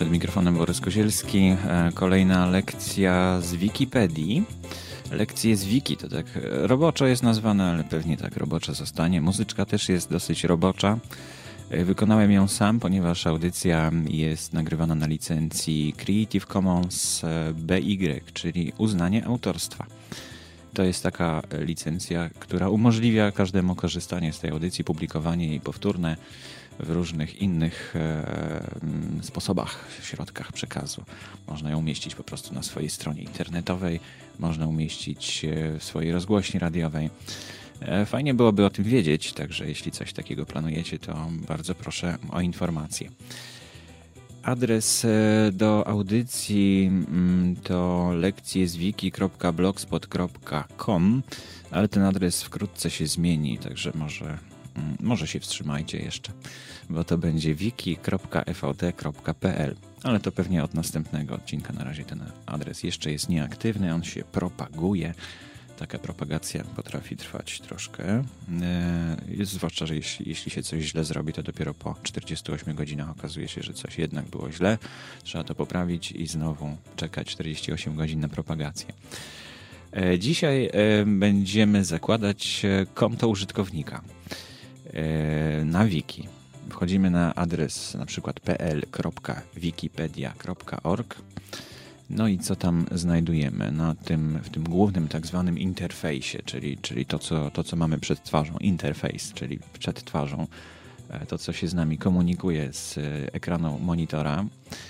Przed mikrofonem Borys Kozielski. Kolejna lekcja z Wikipedii. Lekcje z Wiki to tak roboczo jest nazwane, ale pewnie tak roboczo zostanie. Muzyczka też jest dosyć robocza. Wykonałem ją sam, ponieważ audycja jest nagrywana na licencji Creative Commons BY, czyli uznanie autorstwa. To jest taka licencja, która umożliwia każdemu korzystanie z tej audycji, publikowanie jej powtórne w różnych innych sposobach, środkach przekazu. Można ją umieścić po prostu na swojej stronie internetowej, można umieścić w swojej rozgłośni radiowej. Fajnie byłoby o tym wiedzieć, także jeśli coś takiego planujecie, to bardzo proszę o informację. Adres do audycji to lekcjezwiki.blogspot.com, ale ten adres wkrótce się zmieni, także może się wstrzymajcie jeszcze, bo to będzie wiki.evd.pl, ale to pewnie od następnego odcinka. Na razie ten adres jeszcze jest nieaktywny, on się propaguje. Taka propagacja potrafi trwać troszkę, zwłaszcza, że jeśli się coś źle zrobi, to dopiero po 48 godzinach okazuje się, że coś jednak było źle. Trzeba to poprawić i znowu czekać 48 godzin na propagację. Dzisiaj będziemy zakładać konto użytkownika na wiki. Wchodzimy na adres na przykład pl.wikipedia.org. No i co tam znajdujemy w tym głównym tak zwanym interfejsie, czyli to, co mamy przed twarzą, interfejs, czyli przed twarzą, to, co się z nami komunikuje z ekranu monitora,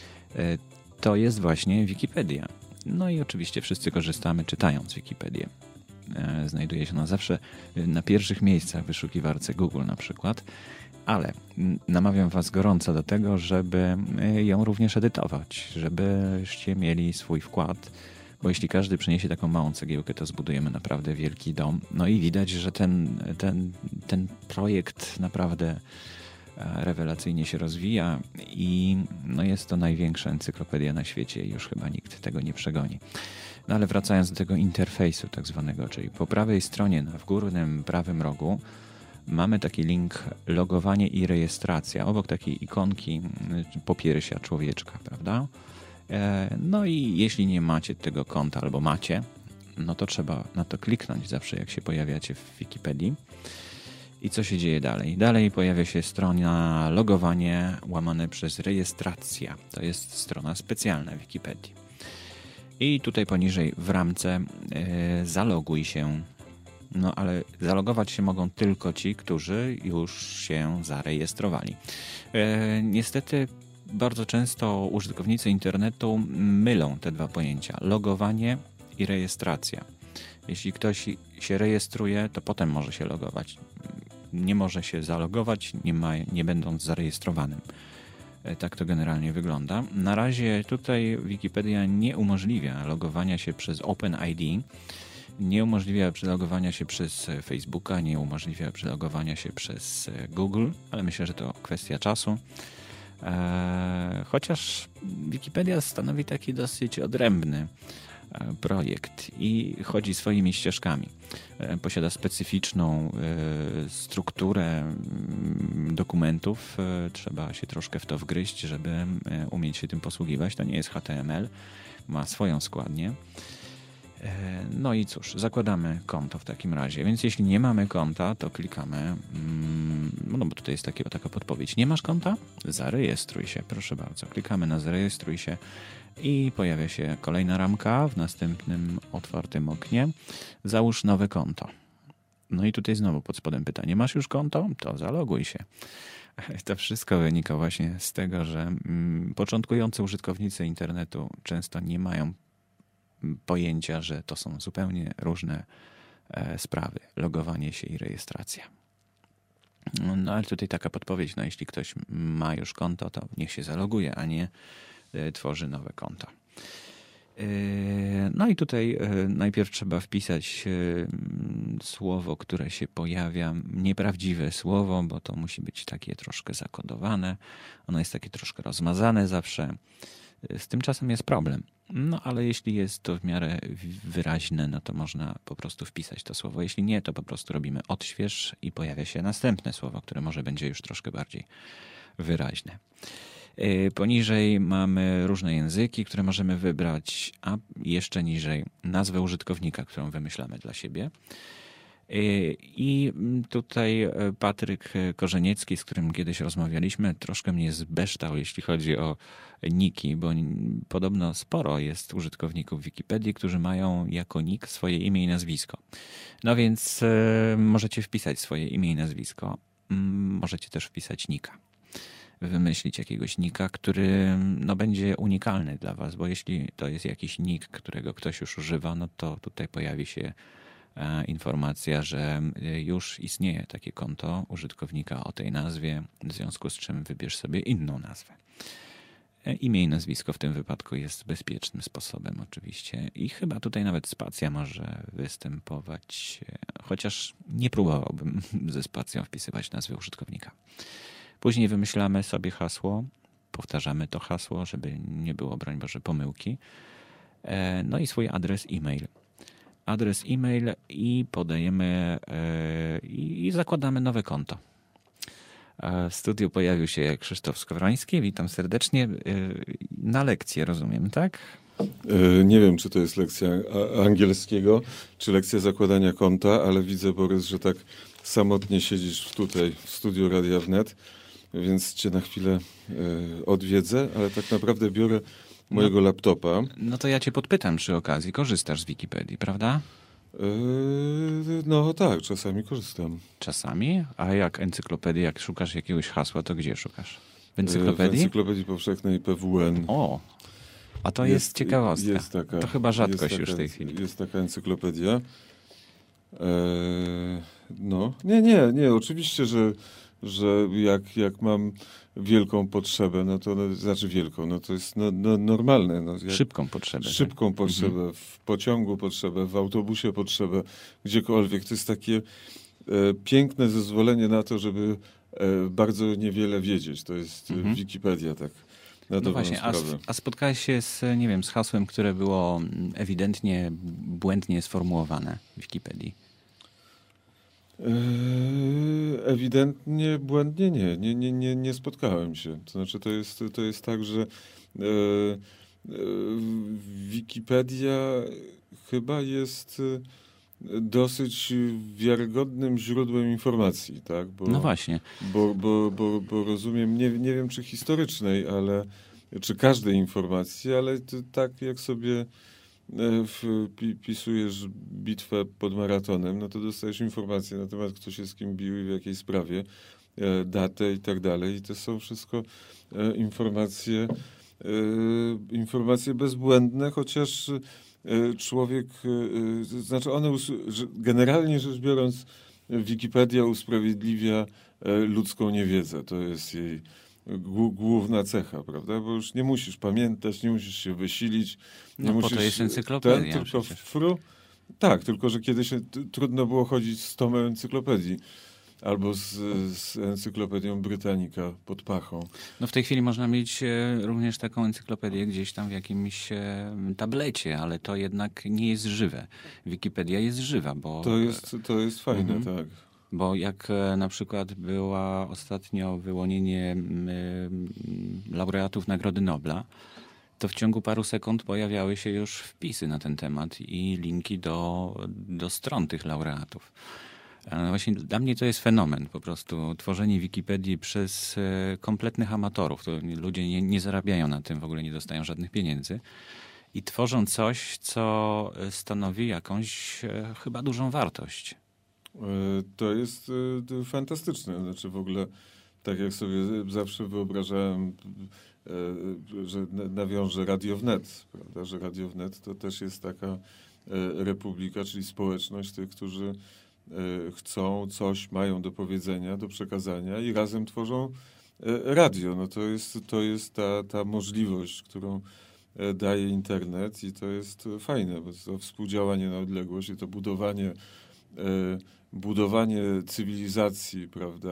to jest właśnie Wikipedia. No i oczywiście wszyscy korzystamy czytając Wikipedię. Znajduje się ona zawsze na pierwszych miejscach w wyszukiwarce Google na przykład, ale namawiam Was gorąco do tego, żeby ją również edytować, żebyście mieli swój wkład, bo jeśli każdy przyniesie taką małą cegiełkę, to zbudujemy naprawdę wielki dom. No i widać, że ten projekt naprawdę rewelacyjnie się rozwija i no jest to największa encyklopedia na świecie i już chyba nikt tego nie przegoni. No ale wracając do tego interfejsu tak zwanego, czyli po prawej stronie w górnym prawym rogu mamy taki link logowanie i rejestracja, obok takiej ikonki popiersia człowieczka, prawda? No i jeśli nie macie tego konta albo macie, no to trzeba na to kliknąć zawsze, jak się pojawiacie w Wikipedii. I co się dzieje dalej? Dalej pojawia się strona logowanie łamane przez rejestracja. To jest strona specjalna w Wikipedii. I tutaj poniżej w ramce zaloguj się. No ale zalogować się mogą tylko ci, którzy już się zarejestrowali. Niestety bardzo często użytkownicy internetu mylą te dwa pojęcia. Logowanie i rejestracja. Jeśli ktoś się rejestruje, to potem może się logować. Nie może się zalogować, nie będąc zarejestrowanym. Tak to generalnie wygląda. Na razie tutaj Wikipedia nie umożliwia logowania się przez OpenID, nie umożliwia przelogowania się przez Facebooka, nie umożliwia przelogowania się przez Google, ale myślę, że to kwestia czasu. Chociaż Wikipedia stanowi taki dosyć odrębny projekt i chodzi swoimi ścieżkami. Posiada specyficzną strukturę dokumentów. Trzeba się troszkę w to wgryźć, żeby umieć się tym posługiwać. To nie jest HTML, ma swoją składnię. No i cóż, zakładamy konto w takim razie. Więc jeśli nie mamy konta, to klikamy, no bo tutaj jest taka podpowiedź. Nie masz konta? Zarejestruj się, proszę bardzo. Klikamy na zarejestruj się i pojawia się kolejna ramka w następnym otwartym oknie. Załóż nowe konto. No i tutaj znowu pod spodem pytanie. Masz już konto? To zaloguj się. To wszystko wynika właśnie z tego, że początkujący użytkownicy internetu często nie mają pojęcia, że to są zupełnie różne sprawy. Logowanie się i rejestracja. No ale tutaj taka podpowiedź, no jeśli ktoś ma już konto, to niech się zaloguje, a nie tworzy nowe konto. No i tutaj najpierw trzeba wpisać słowo, które się pojawia, nieprawdziwe słowo, bo to musi być takie troszkę zakodowane. Ono jest takie troszkę rozmazane zawsze. Z tym czasem jest problem. No ale jeśli jest to w miarę wyraźne, no to można po prostu wpisać to słowo. Jeśli nie, to po prostu robimy odśwież i pojawia się następne słowo, które może będzie już troszkę bardziej wyraźne. Poniżej mamy różne języki, które możemy wybrać, a jeszcze niżej nazwę użytkownika, którą wymyślamy dla siebie. I tutaj Patryk Korzeniecki, z którym kiedyś rozmawialiśmy, troszkę mnie zbeształ, jeśli chodzi o niki, bo podobno sporo jest użytkowników Wikipedii, którzy mają jako nick swoje imię i nazwisko. No więc możecie wpisać swoje imię i nazwisko. Możecie też wpisać nika. Wymyślić jakiegoś nika, który będzie unikalny dla was, bo jeśli to jest jakiś nick, którego ktoś już używa, no to tutaj pojawi się informacja, że już istnieje takie konto użytkownika o tej nazwie, w związku z czym wybierz sobie inną nazwę. Imię i nazwisko w tym wypadku jest bezpiecznym sposobem oczywiście i chyba tutaj nawet spacja może występować, chociaż nie próbowałbym ze spacją wpisywać nazwy użytkownika. Później wymyślamy sobie hasło, powtarzamy to hasło, żeby nie było, broń Boże, pomyłki. No i swój adres e-mail. Adres e-mail i podajemy i zakładamy nowe konto. W studiu pojawił się Krzysztof Skowroński. Witam serdecznie. Na lekcję, rozumiem, tak? Nie wiem, czy to jest lekcja angielskiego, czy lekcja zakładania konta, ale widzę, Borys, że tak samotnie siedzisz tutaj w studiu Radia Wnet, więc cię na chwilę odwiedzę, ale tak naprawdę biorę mojego laptopa. No to ja cię podpytam przy okazji. Korzystasz z Wikipedii, prawda? No tak, czasami korzystam. Czasami? A jak encyklopedii, jak szukasz jakiegoś hasła, to gdzie szukasz? W encyklopedii? W Encyklopedii Powszechnej PWN. O, a to jest ciekawostka. Jest taka, to chyba rzadkość już w tej chwili. Jest taka encyklopedia. No, nie, oczywiście, że jak mam wielką potrzebę, no to znaczy wielką, no to jest normalne. No, szybką potrzebę. Szybką potrzebę, w pociągu potrzebę, w autobusie potrzebę, gdziekolwiek. To jest takie piękne zezwolenie na to, żeby bardzo niewiele wiedzieć. To jest Wikipedia, tak. No właśnie, a spotkałeś się z, nie wiem, z hasłem, które było ewidentnie błędnie sformułowane w Wikipedii? Ewidentnie błędnie nie spotkałem się. To znaczy to jest tak, że Wikipedia chyba jest dosyć wiarygodnym źródłem informacji, tak? No właśnie. Bo rozumiem, nie wiem czy historycznej, ale czy każdej informacji, ale tak jak sobie wpisujesz bitwę pod maratonem, no to dostajesz informacje na temat, kto się z kim bił i w jakiej sprawie, datę i tak dalej. I to są wszystko informacje bezbłędne, chociaż człowiek, znaczy one, generalnie rzecz biorąc, Wikipedia usprawiedliwia ludzką niewiedzę. To jest jej główna cecha, prawda? Bo już nie musisz pamiętać, nie musisz się wysilić. Nie musisz, po to jest encyklopedia. Tylko tak, tylko że kiedyś trudno było chodzić z tomem encyklopedii. Albo z encyklopedią Britannica pod pachą. No w tej chwili można mieć również taką encyklopedię gdzieś tam w jakimś tablecie, ale to jednak nie jest żywe. Wikipedia jest żywa, bo... To jest fajne, tak. Bo jak na przykład była ostatnio wyłonienie laureatów Nagrody Nobla, to w ciągu paru sekund pojawiały się już wpisy na ten temat i linki do stron tych laureatów. No właśnie dla mnie to jest fenomen, po prostu tworzenie Wikipedii przez kompletnych amatorów. To ludzie nie zarabiają na tym, w ogóle nie dostają żadnych pieniędzy i tworzą coś, co stanowi jakąś chyba dużą wartość. To jest fantastyczne. Znaczy w ogóle tak jak sobie zawsze wyobrażałem, że nawiążę Radio Wnet, prawda? Że Radio Wnet to też jest taka republika, czyli społeczność tych, którzy chcą, coś mają do powiedzenia, do przekazania i razem tworzą radio. No to jest ta możliwość, którą daje internet i to jest fajne, bo to współdziałanie na odległość i to budowanie cywilizacji, prawda,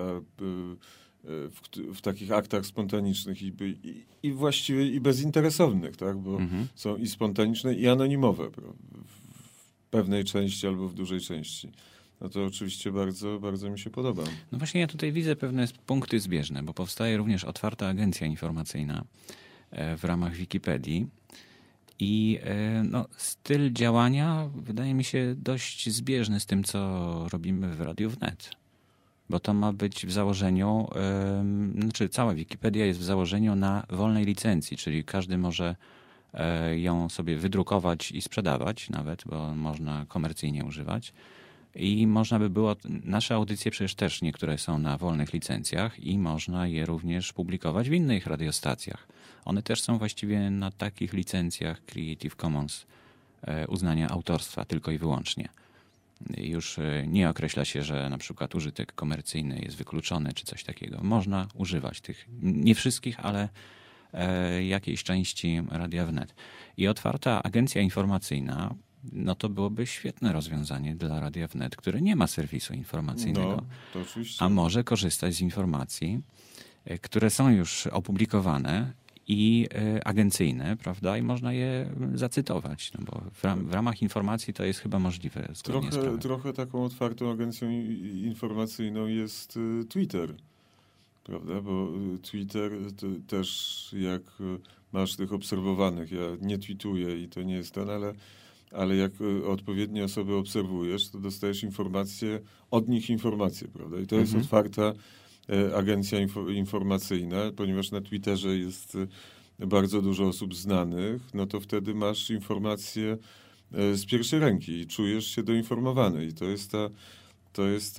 w takich aktach spontanicznych i właściwie i bezinteresownych, tak, bo są i spontaniczne, i anonimowe, prawda? W pewnej części albo w dużej części. no to oczywiście bardzo, bardzo mi się podoba. No właśnie ja tutaj widzę pewne punkty zbieżne, bo powstaje również otwarta agencja informacyjna w ramach Wikipedii i no, styl działania wydaje mi się dość zbieżny z tym, co robimy w Radiu Wnet. Bo to ma być w założeniu, znaczy cała Wikipedia jest w założeniu na wolnej licencji, czyli każdy może ją sobie wydrukować i sprzedawać nawet, bo można komercyjnie używać. I można by było, nasze audycje przecież też niektóre są na wolnych licencjach i można je również publikować w innych radiostacjach. One też są właściwie na takich licencjach Creative Commons uznania autorstwa tylko i wyłącznie. Już nie określa się, że na przykład użytek komercyjny jest wykluczony czy coś takiego. Można używać tych, nie wszystkich, ale jakiejś części Radia Wnet. I otwarta agencja informacyjna, no to byłoby świetne rozwiązanie dla Radia Wnet, które nie ma serwisu informacyjnego, No, to oczywiście. a może korzystać z informacji, które są już opublikowane i agencyjne, prawda? I można je zacytować, no bo w ramach informacji to jest chyba możliwe. Trochę taką otwartą agencją informacyjną jest Twitter, prawda? Bo Twitter też jak masz tych obserwowanych, ja nie tweetuję i to nie jest ten, ale jak odpowiednie osoby obserwujesz, to dostajesz od nich informacje, prawda? I to jest otwarta agencja informacyjna, ponieważ na Twitterze jest bardzo dużo osób znanych, no to wtedy masz informacje z pierwszej ręki i czujesz się doinformowany. I to jest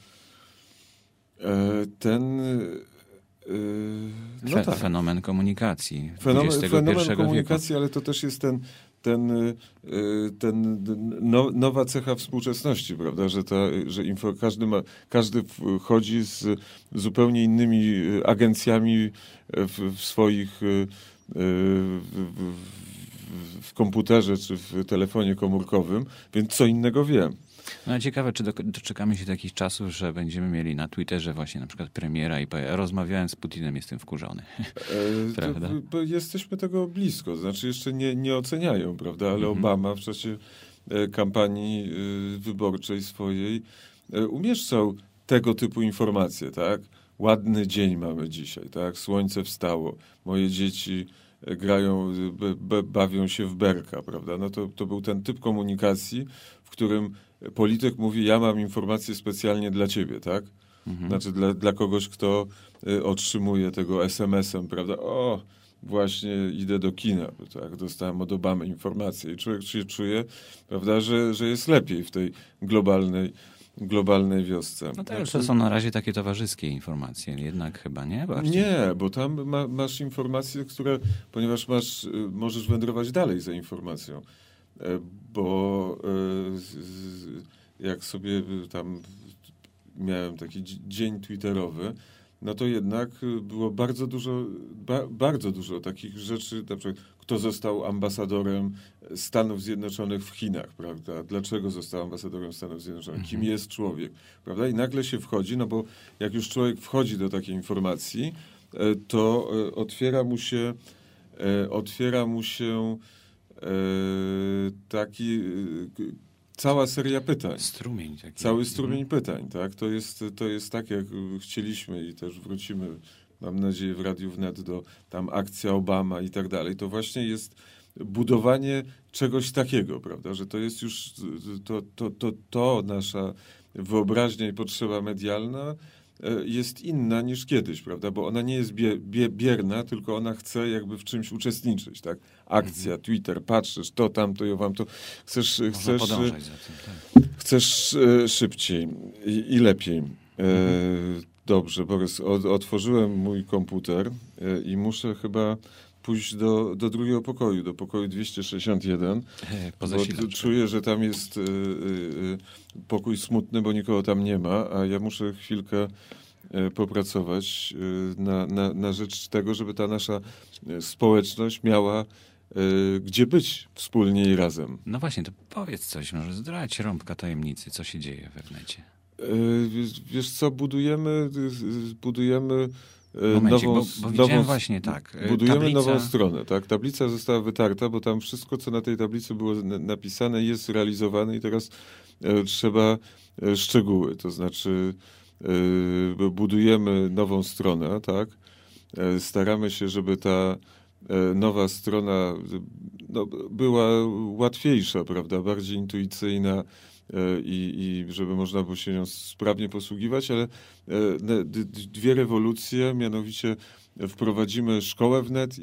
fenomen komunikacji. Fenomen komunikacji, ale to też jest nowa cecha współczesności, prawda, że każdy chodzi z zupełnie innymi agencjami w swoich w komputerze czy w telefonie komórkowym, więc co innego wie. No ciekawe, czy doczekamy się takich czasów, że będziemy mieli na Twitterze właśnie na przykład premiera i rozmawiałem z Putinem, jestem wkurzony. Prawda? Bo jesteśmy tego blisko, to znaczy jeszcze nie oceniają, prawda, ale Obama w czasie kampanii wyborczej swojej umieszczał tego typu informacje, tak? Ładny dzień mamy dzisiaj, tak? Słońce wstało, moje dzieci grają, bawią się w berka, prawda? No to był ten typ komunikacji, w którym polityk mówi, ja mam informację specjalnie dla ciebie, tak? Znaczy dla kogoś, kto otrzymuje tego SMS-em, prawda? O, właśnie idę do kina, tak? Dostałem od Obamy informację i człowiek się czuje, prawda, że jest lepiej w tej globalnej wiosce. No to są na razie takie towarzyskie informacje, jednak chyba nie? Bardziej. Nie, bo tam masz informacje, ponieważ możesz wędrować dalej za informacją, bo jak sobie tam miałem taki dzień twitterowy, no to jednak było bardzo dużo takich rzeczy, na przykład kto został ambasadorem Stanów Zjednoczonych w Chinach, prawda? Dlaczego został ambasadorem Stanów Zjednoczonych? Kim jest człowiek, prawda? I nagle się wchodzi, no bo jak już człowiek wchodzi do takiej informacji, to otwiera mu się taki cała seria pytań. Strumień taki. Cały strumień pytań, tak? To jest tak, jak chcieliśmy i też wrócimy, mam nadzieję, w Radiu Wnet do tam akcja Obama i tak dalej. To właśnie jest budowanie czegoś takiego, prawda? Że to jest już to nasza wyobraźnia i potrzeba medialna jest inna niż kiedyś, prawda? Bo ona nie jest bierna, tylko ona chce jakby w czymś uczestniczyć, tak? Akcja, Twitter, patrzysz, to, tamto, ja wam to. Chcesz podążać za tym, tak. Chcesz szybciej i lepiej. Dobrze, Borys, otworzyłem mój komputer i muszę chyba pójść do drugiego pokoju, do pokoju 261. Bo czuję, że tam jest pokój smutny, bo nikogo tam nie ma, a ja muszę chwilkę popracować na rzecz tego, żeby ta nasza społeczność miała gdzie być wspólnie i razem. No właśnie, to powiedz coś, może zdrać rąbka tajemnicy, co się dzieje we Wnecie. Wiesz co, budujemy Momencik, widziałem właśnie tak. Budujemy nową stronę, tak? Tablica została wytarta, bo tam wszystko, co na tej tablicy było napisane, jest realizowane i teraz trzeba szczegóły. To znaczy budujemy nową stronę, tak? Staramy się, żeby ta nowa strona była łatwiejsza, prawda? Bardziej intuicyjna i żeby można było się nią sprawnie posługiwać, ale dwie rewolucje, mianowicie wprowadzimy szkołę wnet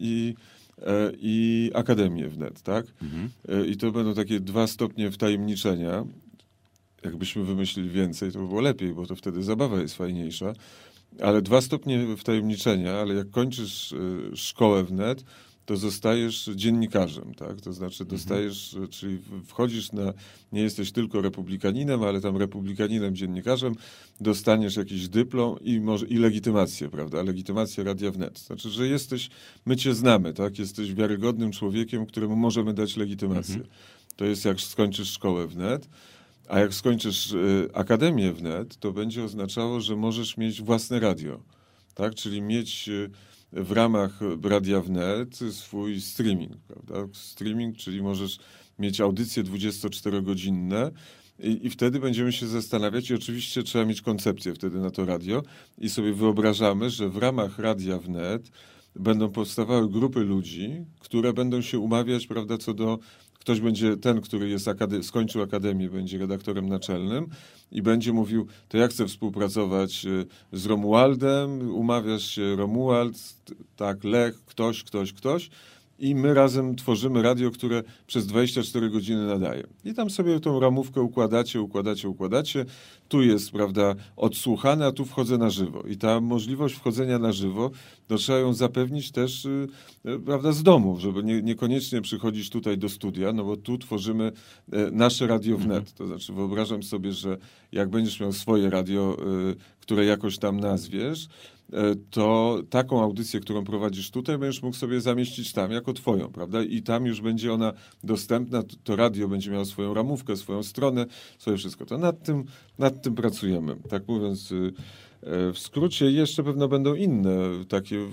i akademię wnet, tak? I to będą takie 2 stopnie wtajemniczenia. Jakbyśmy wymyślili więcej, to by było lepiej, bo to wtedy zabawa jest fajniejsza. Ale 2 stopnie wtajemniczenia, ale jak kończysz szkołę wnet, to zostajesz dziennikarzem, tak? To znaczy dostajesz, czyli wchodzisz nie jesteś tylko republikaninem, ale tam republikaninem, dziennikarzem, dostaniesz jakiś dyplom i legitymację, prawda? Legitymację Radia Wnet. Znaczy, że my cię znamy, tak? Jesteś wiarygodnym człowiekiem, któremu możemy dać legitymację. To jest jak skończysz szkołę wnet. A jak skończysz Akademię wnet, to będzie oznaczało, że możesz mieć własne radio, tak? Czyli mieć w ramach Radia Wnet swój streaming, prawda? Streaming, czyli możesz mieć audycje 24-godzinne i wtedy będziemy się zastanawiać i oczywiście trzeba mieć koncepcję wtedy na to radio i sobie wyobrażamy, że w ramach Radia Wnet będą powstawały grupy ludzi, które będą się umawiać, prawda, co do ktoś będzie, ten, który skończył akademię, będzie redaktorem naczelnym i będzie mówił, to ja chcę współpracować z Romualdem, umawiasz się Romuald, tak, Lech, ktoś i my razem tworzymy radio, które przez 24 godziny nadaje. I tam sobie tą ramówkę układacie. Tu jest, prawda, odsłuchane, a tu wchodzę na żywo. I ta możliwość wchodzenia na żywo, to trzeba ją zapewnić też, prawda, z domu, żeby niekoniecznie przychodzić tutaj do studia, no bo tu tworzymy nasze radio wnet. To znaczy wyobrażam sobie, że jak będziesz miał swoje radio, które jakoś tam nazwiesz, to taką audycję, którą prowadzisz tutaj, będziesz mógł sobie zamieścić tam jako twoją, prawda? I tam już będzie ona dostępna, to radio będzie miało swoją ramówkę, swoją stronę, swoje wszystko. To nad tym pracujemy. Tak mówiąc w skrócie, jeszcze pewno będą inne takie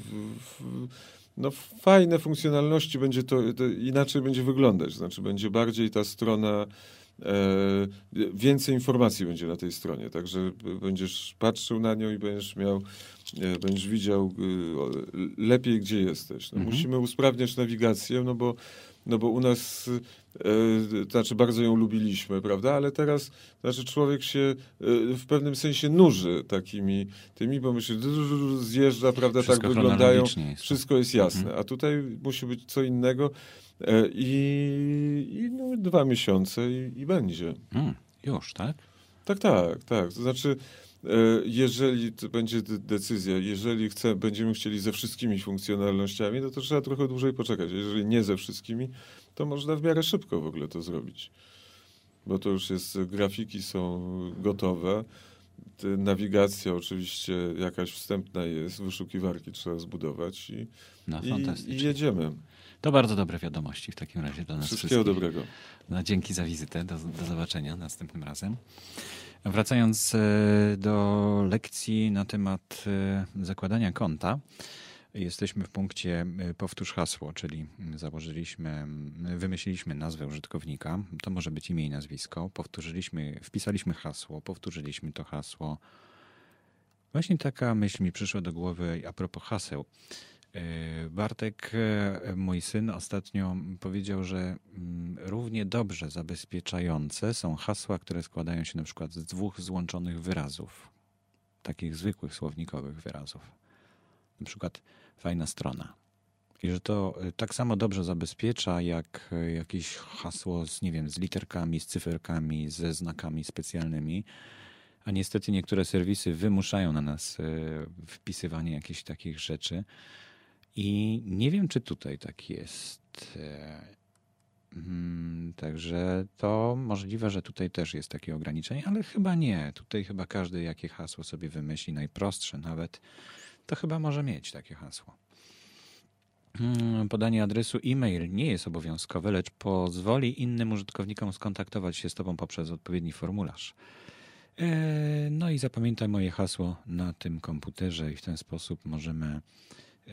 fajne funkcjonalności, będzie to inaczej będzie wyglądać. Znaczy będzie bardziej ta strona więcej informacji będzie na tej stronie, także będziesz patrzył na nią i będziesz widział lepiej, gdzie jesteś. Musimy usprawniać nawigację, no bo u nas, znaczy bardzo ją lubiliśmy, prawda, ale teraz, znaczy człowiek się w pewnym sensie nuży tymi, bo myśli, zjeżdża, prawda, wszystko tak wyglądają, wszystko jest jasne, a tutaj musi być co innego i 2 miesiące i będzie. Już, tak? Tak. To znaczy, jeżeli to będzie decyzja, jeżeli będziemy chcieli ze wszystkimi funkcjonalnościami, to trzeba trochę dłużej poczekać. Jeżeli nie ze wszystkimi, to można w miarę szybko w ogóle to zrobić. Bo to już grafiki są gotowe. Nawigacja oczywiście jakaś wstępna jest, wyszukiwarki trzeba zbudować i jedziemy. To bardzo dobre wiadomości w takim razie dla nas wszystkiego dobrego. No, dzięki za wizytę. Do zobaczenia następnym razem. Wracając do lekcji na temat zakładania konta, jesteśmy w punkcie powtórz hasło, czyli wymyśliliśmy nazwę użytkownika. To może być imię i nazwisko. Wpisaliśmy hasło, powtórzyliśmy to hasło. Właśnie taka myśl mi przyszła do głowy a propos haseł. Bartek, mój syn, ostatnio powiedział, że równie dobrze zabezpieczające są hasła, które składają się na przykład z 2 złączonych wyrazów, takich zwykłych słownikowych wyrazów. Na przykład fajna strona. I że to tak samo dobrze zabezpiecza, jak jakieś hasło z literkami, z cyferkami, ze znakami specjalnymi. A niestety niektóre serwisy wymuszają na nas wpisywanie jakichś takich rzeczy. I nie wiem, czy tutaj tak jest. Także to możliwe, że tutaj też jest takie ograniczenie, ale chyba nie. Tutaj chyba każdy jakie hasło sobie wymyśli, najprostsze nawet, to chyba może mieć takie hasło. Podanie adresu e-mail nie jest obowiązkowe, lecz pozwoli innym użytkownikom skontaktować się z tobą poprzez odpowiedni formularz. No i zapamiętaj moje hasło na tym komputerze i w ten sposób możemy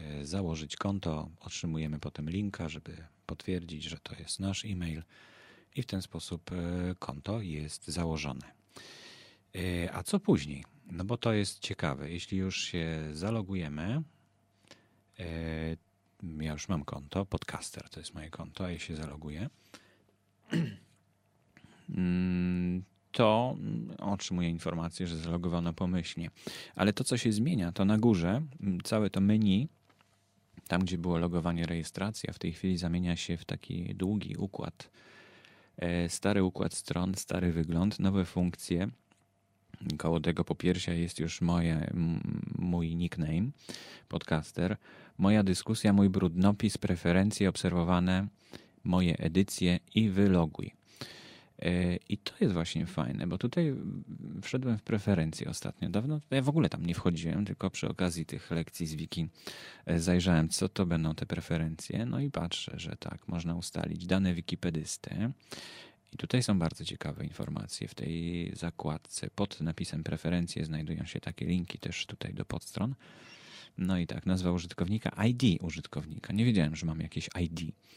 założyć konto. Otrzymujemy potem linka, żeby potwierdzić, że to jest nasz e-mail i w ten sposób konto jest założone. A co później? No bo to jest ciekawe. Jeśli już się zalogujemy, ja już mam konto, Podcaster to jest moje konto, a ja się zaloguję, to otrzymuję informację, że zalogowano pomyślnie. Ale to, co się zmienia, to na górze całe to menu, tam gdzie było logowanie, rejestracja, w tej chwili zamienia się w taki długi układ. Stary układ stron, stary wygląd, nowe funkcje. Koło tego popiersia jest już mój nickname, Podcaster, moja dyskusja, mój brudnopis, preferencje obserwowane, moje edycje i wyloguj. I to jest właśnie fajne, bo tutaj wszedłem w preferencje ostatnio. Dawno ja w ogóle tam nie wchodziłem, tylko przy okazji tych lekcji z Wiki zajrzałem, co to będą te preferencje. No i patrzę, że tak, można ustalić dane wikipedysty. I tutaj są bardzo ciekawe informacje. W tej zakładce pod napisem preferencje znajdują się takie linki też tutaj do podstron. No i tak, nazwa użytkownika, ID użytkownika. Nie wiedziałem, że mam jakieś ID.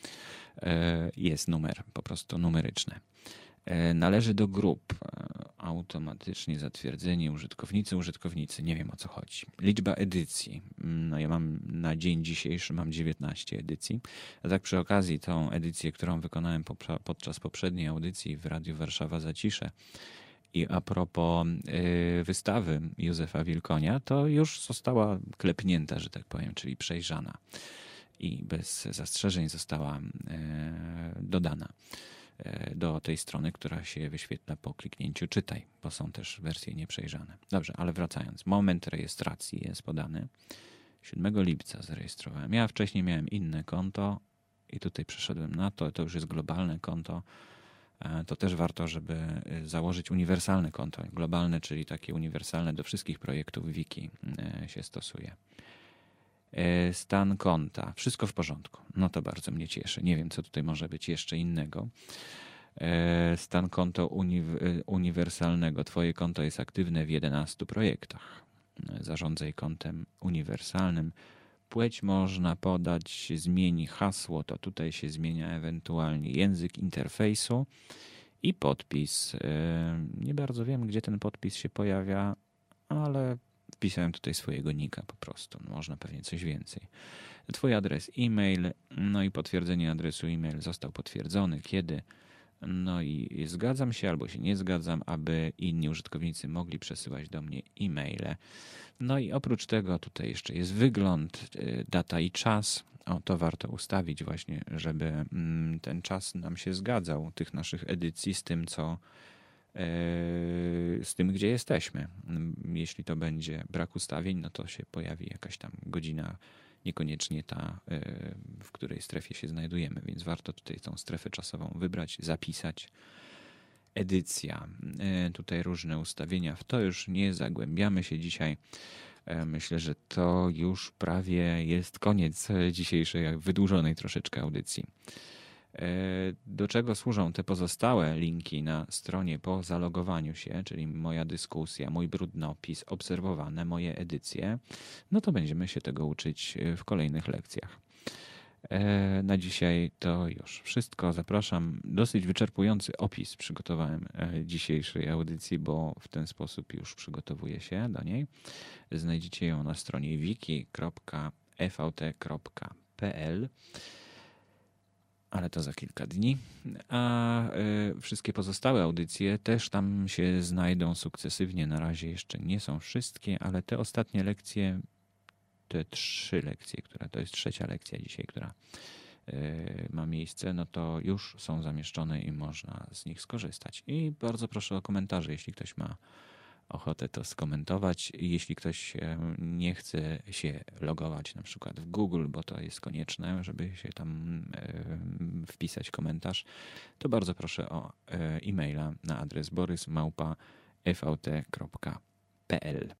Jest numer, po prostu numeryczne. Należy do grup. Automatycznie zatwierdzenie użytkownicy. Nie wiem, o co chodzi. Liczba edycji. No ja mam na dzień dzisiejszy mam 19 edycji. A tak przy okazji tą edycję, którą wykonałem podczas poprzedniej audycji w Radiu Warszawa Zacisze i a propos wystawy Józefa Wilkonia, to już została klepnięta, że tak powiem, czyli przejrzana i bez zastrzeżeń została dodana do tej strony, która się wyświetla po kliknięciu czytaj, bo są też wersje nieprzejrzane. Dobrze, ale wracając. Moment rejestracji jest podany. 7 lipca zarejestrowałem. Ja wcześniej miałem inne konto i tutaj przeszedłem na to. To już jest globalne konto. To też warto, żeby założyć uniwersalne konto. Globalne, czyli takie uniwersalne do wszystkich projektów Wiki się stosuje. Stan konta. Wszystko w porządku. No to bardzo mnie cieszy. Nie wiem, co tutaj może być jeszcze innego. Stan konta uniwersalnego. Twoje konto jest aktywne w 11 projektach. Zarządzaj kontem uniwersalnym. Płeć można podać, zmieni hasło, to tutaj się zmienia ewentualnie język interfejsu i podpis. Nie bardzo wiem, gdzie ten podpis się pojawia, ale wpisałem tutaj swojego nika po prostu. Można pewnie coś więcej. Twój adres e-mail, no i potwierdzenie adresu e-mail został potwierdzony. Kiedy? No i zgadzam się albo się nie zgadzam, aby inni użytkownicy mogli przesyłać do mnie e-maile. No i oprócz tego tutaj jeszcze jest wygląd, data i czas. O, to warto ustawić właśnie, żeby ten czas nam się zgadzał, tych naszych edycji z tym, z tym, gdzie jesteśmy. Jeśli to będzie brak ustawień, no to się pojawi jakaś tam godzina, niekoniecznie ta, w której strefie się znajdujemy, więc warto tutaj tą strefę czasową wybrać, zapisać. Edycja, tutaj różne ustawienia, w to już nie zagłębiamy się dzisiaj. Myślę, że to już prawie jest koniec dzisiejszej, wydłużonej troszeczkę audycji. Do czego służą te pozostałe linki na stronie po zalogowaniu się, czyli moja dyskusja, mój brudnopis, obserwowane moje edycje, no to będziemy się tego uczyć w kolejnych lekcjach. Na dzisiaj to już wszystko. Zapraszam. Dosyć wyczerpujący opis przygotowałem dzisiejszej audycji, bo w ten sposób już przygotowuję się do niej. Znajdziecie ją na stronie wiki.evt.pl, ale to za kilka dni. A wszystkie pozostałe audycje też tam się znajdą sukcesywnie. Na razie jeszcze nie są wszystkie, ale te ostatnie lekcje, te 3 lekcje, to jest 3. lekcja dzisiaj, która ma miejsce, no to już są zamieszczone i można z nich skorzystać. I bardzo proszę o komentarze, jeśli ktoś ma ochotę to skomentować. Jeśli ktoś nie chce się logować na przykład w Google, bo to jest konieczne, żeby się tam wpisać komentarz, to bardzo proszę o e-maila na adres borys@evt.pl.